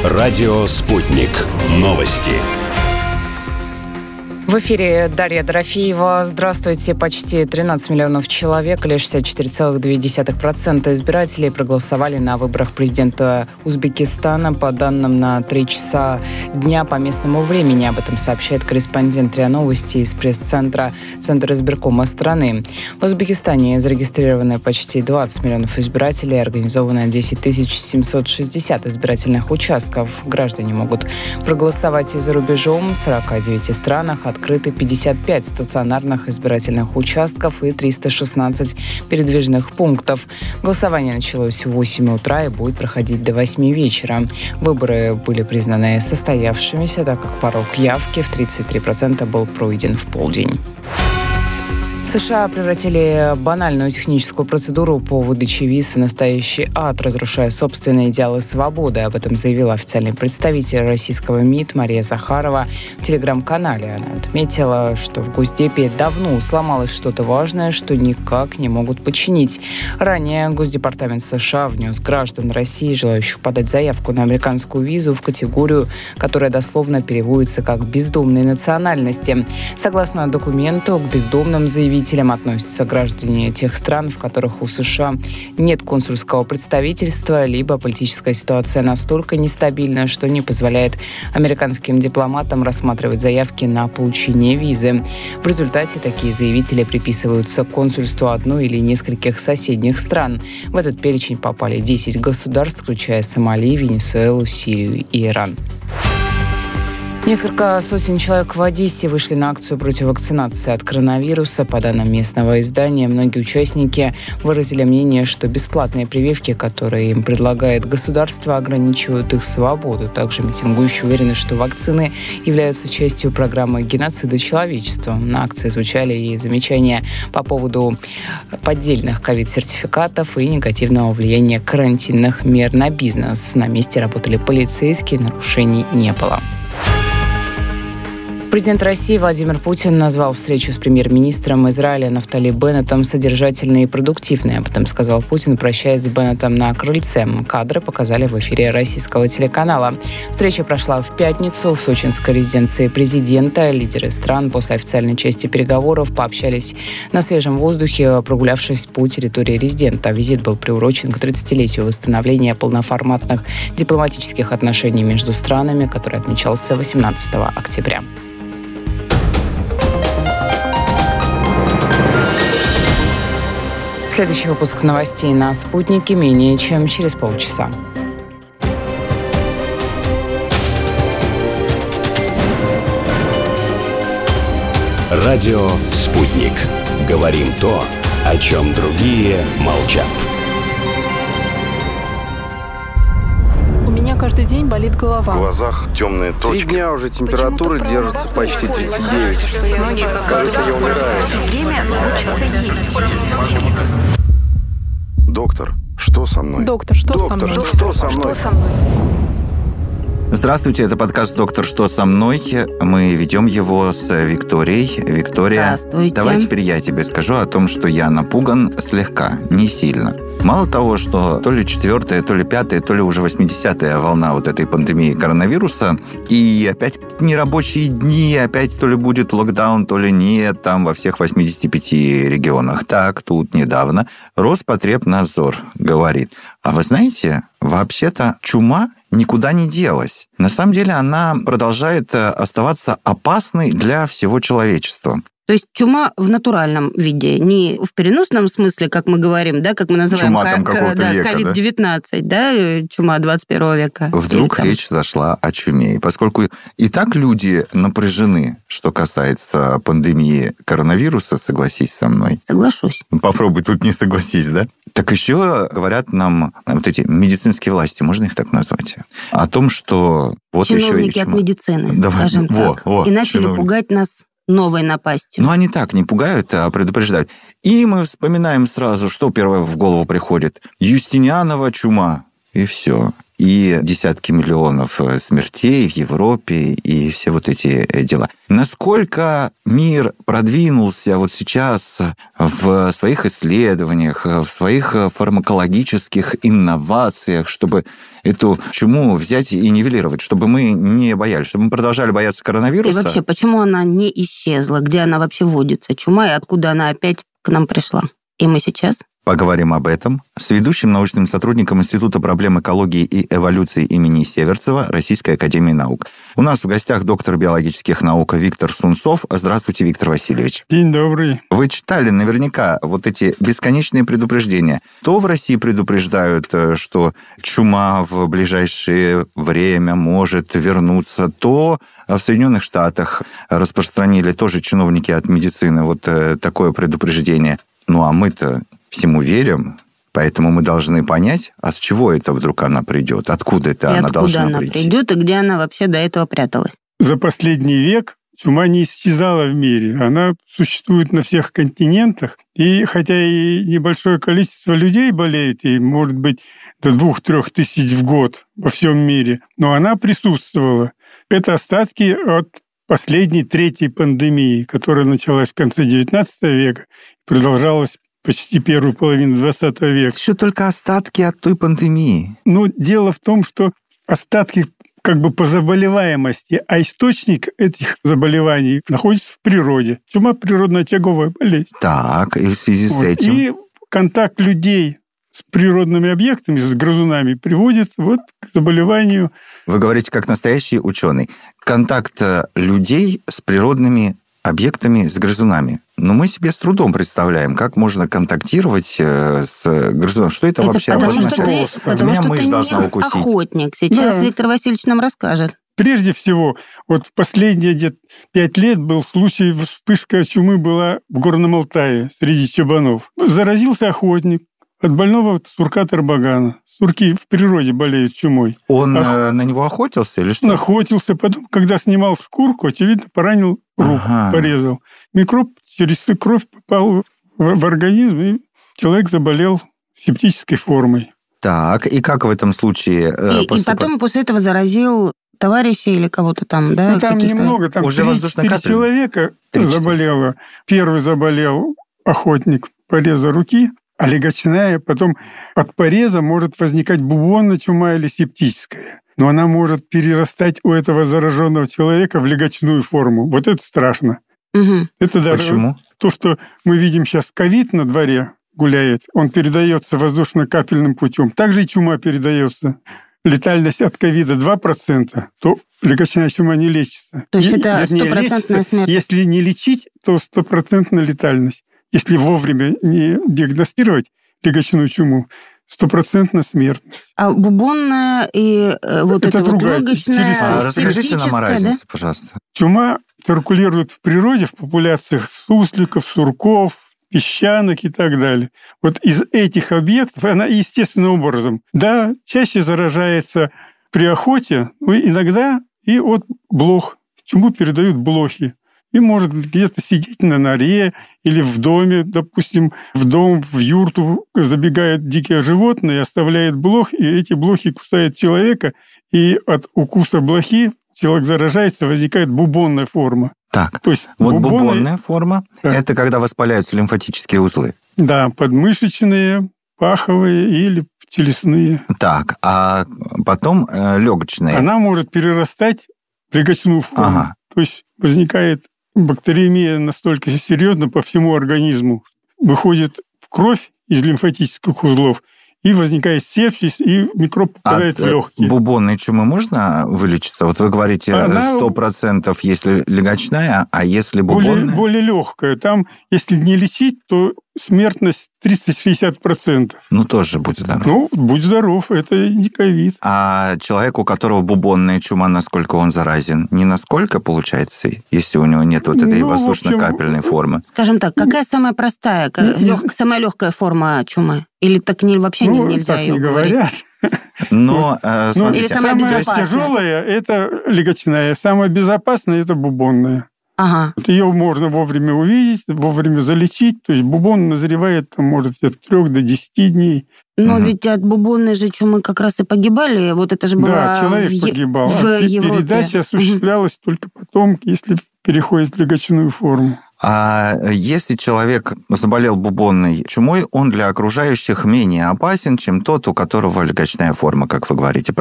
Радио «Спутник». Новости. В эфире Дарья Дорофеева. Здравствуйте. Почти 13 миллионов человек, лишь 64,2% избирателей проголосовали на выборах президента Узбекистана по данным на 3 часа дня по местному времени. Об этом сообщает корреспондент РИА Новости из пресс-центра Центра избиркома страны. В Узбекистане зарегистрированы почти 20 миллионов избирателей, организовано 10 760 избирательных участков. Граждане могут проголосовать и за рубежом. В 49 странах открыты 55 стационарных избирательных участков и 316 передвижных пунктов. Голосование началось в 8 утра и будет проходить до 8 вечера. Выборы были признаны состоявшимися, так как порог явки в 33% был пройден в полдень. США превратили банальную техническую процедуру по выдаче виз в настоящий ад, разрушая собственные идеалы свободы. Об этом заявила официальный представитель российского МИД Мария Захарова в телеграм-канале. Она отметила, что в Госдепе давно сломалось что-то важное, что никак не могут починить. Ранее Госдепартамент США внес граждан России, желающих подать заявку на американскую визу, в категорию, которая дословно переводится как «бездомные национальности». Согласно документу, к бездомным заявителям относятся граждане тех стран, в которых у США нет консульского представительства, либо политическая ситуация настолько нестабильна, что не позволяет американским дипломатам рассматривать заявки на получение визы. В результате такие заявители приписываются консульству одной или нескольких соседних стран. В этот перечень попали 10 государств, включая Сомали, Венесуэлу, Сирию и Иран. Несколько сотен человек в Одессе вышли на акцию против вакцинации от коронавируса. По данным местного издания, многие участники выразили мнение, что бесплатные прививки, которые им предлагает государство, ограничивают их свободу. Также митингующие уверены, что вакцины являются частью программы геноцида человечества. На акции звучали и замечания по поводу поддельных ковид-сертификатов и негативного влияния карантинных мер на бизнес. На месте работали полицейские, нарушений не было. Президент России Владимир Путин назвал встречу с премьер-министром Израиля Нафтали Беннетом содержательной и продуктивной. Об этом сказал Путин, прощаясь с Беннетом на крыльце. Кадры показали в эфире российского телеканала. Встреча прошла в пятницу в сочинской резиденции президента. Лидеры стран после официальной части переговоров пообщались на свежем воздухе, прогулявшись по территории резидента. Визит был приурочен к 30-летию восстановления полноформатных дипломатических отношений между странами, который отмечался 18 октября. Следующий выпуск новостей на «Спутнике» менее чем через полчаса. Радио «Спутник». Говорим то, о чем другие молчат. У меня каждый день болит голова. В глазах темные точки. 3 дня уже температура держится почти 39. Кажется, я умираю. Доктор, что со мной? Доктор, что со мной? Что со мной? Здравствуйте, это подкаст «Доктор, что со мной?». Мы ведем его с Викторией. Виктория, здравствуйте. Давай теперь я тебе скажу о том, что я напуган слегка, не сильно. Мало того, что то ли 4-я, то ли 5-я, то ли уже 80-я волна вот этой пандемии коронавируса, и опять нерабочие дни, опять то ли будет локдаун, то ли нет, там во всех 85 регионах. Так, тут недавно Роспотребнадзор говорит, а вы знаете, вообще-то чума никуда не делась. На самом деле она продолжает оставаться опасной для всего человечества. То есть чума в натуральном виде, не в переносном смысле, как мы говорим, да, как мы называем чума там какого-то века, COVID-19, да, чума 21 века. Вдруг речь зашла о чуме. И поскольку и так люди напряжены, что касается пандемии коронавируса, согласись со мной. Соглашусь. Попробуй тут не согласись, да? Так еще говорят нам вот эти медицинские власти, можно их так назвать, о том, что вот чиновники еще и от медицины, скажем так, и начали пугать нас новой напастью. Но они так не пугают, а предупреждают. И мы вспоминаем сразу, что первое в голову приходит. Юстинианова чума. и все. И десятки миллионов смертей в Европе, и все вот эти дела. Насколько мир продвинулся вот сейчас в своих исследованиях, в своих фармакологических инновациях, чтобы эту чуму взять и нивелировать, чтобы мы не боялись, чтобы мы продолжали бояться коронавируса? И вообще, почему она не исчезла? Где она вообще водится? Чума, и откуда она опять к нам пришла? И мы сейчас... Поговорим об этом с ведущим научным сотрудником Института проблем экологии и эволюции имени Северцева Российской академии наук. У нас в гостях доктор биологических наук Виктор Сунцов. Здравствуйте, Виктор Васильевич. День добрый. Вы читали наверняка вот эти бесконечные предупреждения. То в России предупреждают, что чума в ближайшее время может вернуться, то в Соединенных Штатах распространили тоже чиновники от медицины вот такое предупреждение. Ну а мы-то всему верим, поэтому мы должны понять, а с чего это вдруг она придет, откуда это она должна прийти. Откуда она придет, и где она вообще до этого пряталась. За последний век чума не исчезала в мире. Она существует на всех континентах. И хотя и небольшое количество людей болеет, и может быть до 2-3 тысяч в год во всем мире, но она присутствовала. Это остатки от последней, третьей пандемии, которая началась в конце XIX века и продолжалась почти первую половину XX века. Еще только остатки от той пандемии. Но дело в том, что остатки как бы по заболеваемости, а источник этих заболеваний находится в природе. Чума – природная очаговая болезнь. Так, и в связи с этим? И контакт людей с природными объектами, с грызунами, приводит вот к заболеванию. Вы говорите как настоящий ученый. Контакт людей с природными объектами, с грызунами. Но мы себе с трудом представляем, как можно контактировать с грызуном. Что это вообще обозначает? Потому что ты не охотник. Сейчас Виктор Васильевич нам расскажет. Прежде всего, вот в последние где-то 5 лет был случай, вспышка чумы была в Горном Алтае среди чабанов. Заразился охотник от больного сурка-тарбагана. Сурки в природе болеют чумой. Он на него охотился или что? Он охотился. Потом, когда снимал шкурку, очевидно, поранил руку, порезал. Микроб через кровь попал в организм, и человек заболел септической формой. Так, и как в этом случае поступать? И потом после этого заразил товарища или кого-то там, да? Ну, там немного, там 3-4 человека заболело. Первый заболел охотник, пореза руки, а легочная, потом от пореза может возникать бубонная чума или септическая. Но она может перерастать у этого зараженного человека в легочную форму. Вот это страшно. Угу. Это даже Почему? То, что мы видим сейчас, ковид на дворе гуляет, он передается воздушно-капельным путем. Также и чума передается. Летальность от ковида 2%, то легочная чума не лечится. То есть это стопроцентная смерть? Если не лечить, то 100% летальность. Если вовремя не диагностировать легочную чуму, 100% смертность. А бубонная и вот это вот легочная, расскажите нам о разнице, да? Пожалуйста. Чума циркулирует в природе, в популяциях сусликов, сурков, песчанок и так далее. Вот из этих объектов она естественным образом, да, чаще заражается при охоте, но иногда и от блох. Чуму передают блохи. И может где-то сидеть на норе или в доме, допустим, в дом, в юрту забегает дикое животное и оставляет блох, и эти блохи кусают человека, и от укуса блохи человек заражается, возникает бубонная форма. Так, то есть вот бубонная форма – это когда воспаляются лимфатические узлы. Да, подмышечные, паховые или телесные. Так, а потом легочная. Она может перерастать в легочную форму. Ага. То есть возникает бактериемия настолько серьезно по всему организму. Выходит в кровь из лимфатических узлов, и возникает сепсис, и микроб попадает в легкие. Бубонной чумы можно вылечиться? Вот вы говорите 100%, если легочная, а если бубонная? Более легкая. Там, если не лечить, то смертность 30-60%. Ну, тоже будь здоров. Ну, будь здоров, это не ковид. А человек, у которого бубонная чума, насколько он заразен? Не насколько, получается, если у него нет вот этой воздушно-капельной формы? Скажем так, какая самая простая, самая легкая форма чумы? Или так вообще нельзя ее говорить? Но или самая тяжелая – это легочная, самая безопасная – это бубонная. Ага. Вот ее можно вовремя увидеть, вовремя залечить. То есть бубон назревает, может, от 3 до 10 дней. Но ведь от бубонной же чумы как раз и погибали. Вот это же было Да, человек погибал. в Европе. Передача осуществлялась только потом, если переходит в легочную форму. А если человек заболел бубонной чумой, он для окружающих менее опасен, чем тот, у которого легочная форма, как вы говорите, правильно?